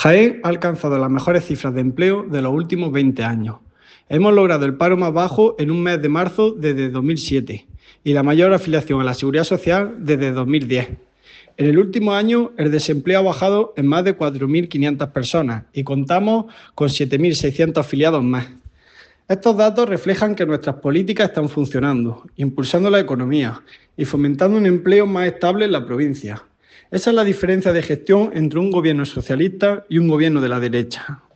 Jaén ha alcanzado las mejores cifras de empleo de los últimos 20 años. Hemos logrado el paro más bajo en un mes de marzo desde 2007 y la mayor afiliación a la Seguridad Social desde 2010. En el último año, el desempleo ha bajado en más de 4.500 personas y contamos con 7.600 afiliados más. Estos datos reflejan que nuestras políticas están funcionando, impulsando la economía y fomentando un empleo más estable en la provincia. Esa es la diferencia de gestión entre un gobierno socialista y un gobierno de la derecha.